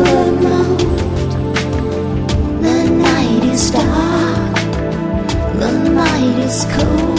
them out. The night is dark, the night is cold.